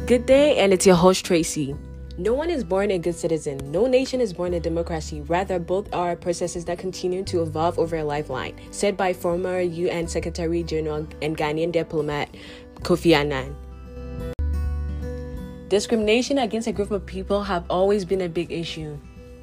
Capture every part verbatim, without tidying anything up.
Good day, and it's your host, Tracy. No one is born a good citizen. No nation is born a democracy. Rather, both are processes that continue to evolve over a lifeline, said by former U N Secretary General and Ghanaian diplomat Kofi Annan. Discrimination against a group of people have always been a big issue.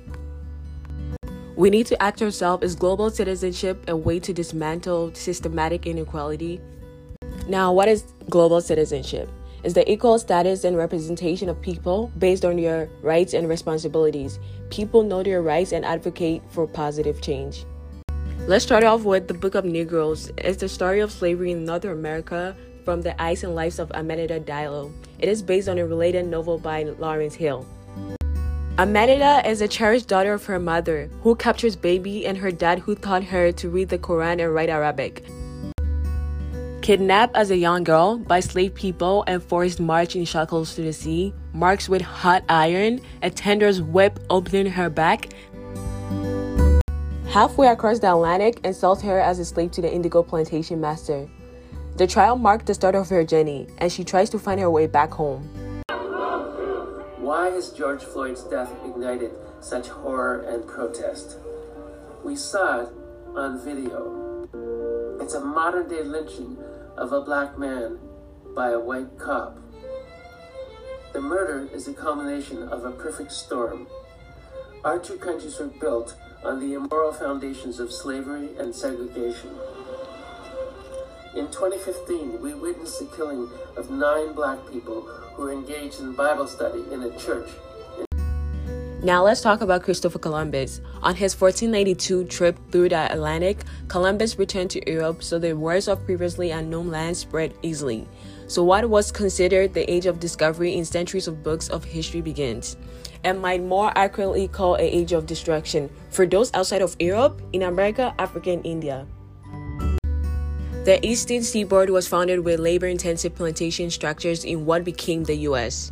We need to act ourselves as global citizenship, a way to dismantle systematic inequality. Now, what is global citizenship? It's the equal status and representation of people based on their rights and responsibilities. People know their rights and advocate for positive change. Let's start off with the Book of Negroes. It's the story of slavery in North America from the eyes and lives of Amanita Diallo. It is based on a related novel by Lawrence Hill. Amanita is a cherished daughter of her mother, who captures baby, and her dad, who taught her to read the Quran and write Arabic. Kidnapped as a young girl by slave people and forced march in shackles to the sea, marked with hot iron, a tender's whip opening her back. Halfway across the Atlantic, and sold her as a slave to the indigo plantation master. The trial marked the start of her journey, and she tries to find her way back home. Why has George Floyd's death ignited such horror and protest? We saw it on video. It's a modern-day lynching of a black man by a white cop. The murder is a culmination of a perfect storm. Our two countries were built on the immoral foundations of slavery and segregation. In twenty fifteen, we witnessed the killing of nine black people who were engaged in Bible study in a church. Now let's talk about Christopher Columbus. On his fourteen ninety-two trip through the Atlantic, Columbus returned to Europe, so the words of previously unknown lands spread easily. So what was considered the age of discovery in centuries of books of history begins, and might more accurately call an age of destruction for those outside of Europe, in America, Africa, and India. The eastern seaboard was founded with labor-intensive plantation structures in what became the U S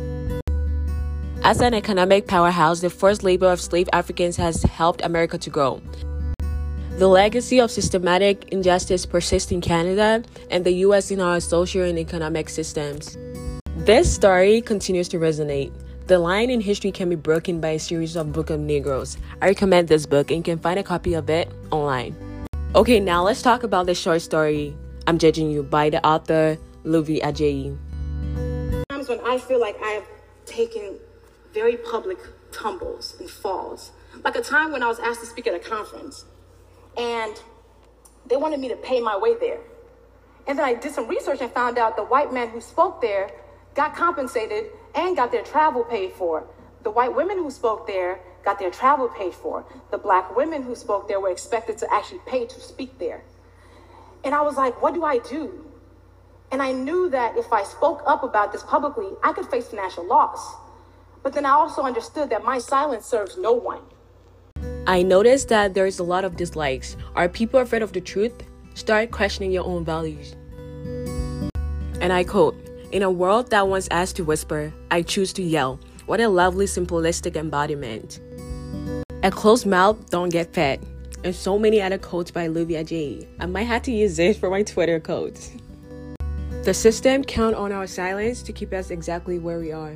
As an economic powerhouse, the forced labor of slave Africans has helped America to grow. The legacy of systematic injustice persists in Canada and the U S in our social and economic systems. This story continues to resonate. The line in history can be broken by a series of Book of Negroes. I recommend this book, and you can find a copy of it online. Okay, now let's talk about the short story, I'm Judging You, by the author Luvvie Ajayi. Times when I feel like I have taken very public tumbles and falls. Like a time when I was asked to speak at a conference, and they wanted me to pay my way there. And then I did some research and found out the white man who spoke there got compensated and got their travel paid for. The white women who spoke there got their travel paid for. The black women who spoke there were expected to actually pay to speak there. And I was like, what do I do? And I knew that if I spoke up about this publicly, I could face financial loss. But then I also understood that my silence serves no one. I noticed that there is a lot of dislikes. Are people afraid of the truth? Start questioning your own values. And I quote, "In a world that once asked to whisper, I choose to yell." What a lovely simplistic embodiment. A closed mouth don't get fed. And so many other quotes by Luvvie Ajayi. I might have to use this for my Twitter quotes. The system count on our silence to keep us exactly where we are.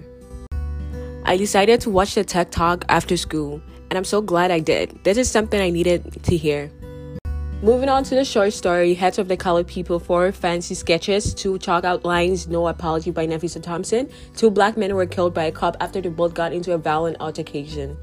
I decided to watch the TED Talk after school, and I'm so glad I did. This is something I needed to hear. Moving on to the short story, Heads of the Colored People, four fancy sketches, two chalk outlines, No Apology by Nafisa Thompson. Two black men were killed by a cop after they both got into a violent altercation.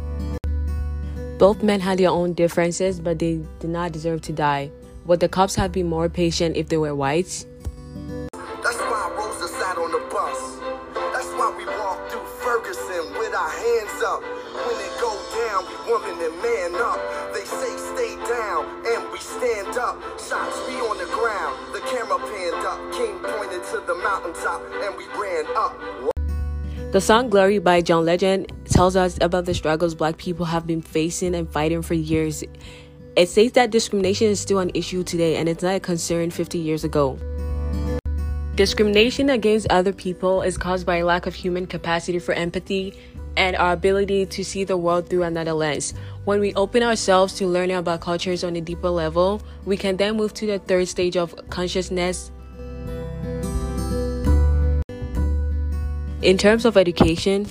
Both men had their own differences, but they did not deserve to die. Would the cops have been more patient if they were whites? That's why Rosa sat on the bus. That's why we walk through Ferguson with our hands up. When it go down, we woman and man up. They say stay down, and we stand up. Shots be on the ground, the camera panned up. King pointed to the mountaintop, and we ran up. The song Glory by John Legend tells us about the struggles black people have been facing and fighting for years. It says that discrimination is still an issue today, and it's not a concern fifty years ago. Discrimination against other people is caused by a lack of human capacity for empathy and our ability to see the world through another lens. When we open ourselves to learning about cultures on a deeper level, we can then move to the third stage of consciousness, In terms of education,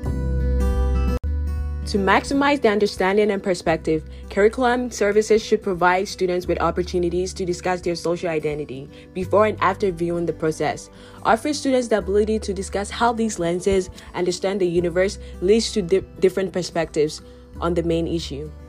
to maximize the understanding and perspective, curriculum services should provide students with opportunities to discuss their social identity before and after viewing the process. Offer students the ability to discuss how these lenses understand the universe leads to di- different perspectives on the main issue.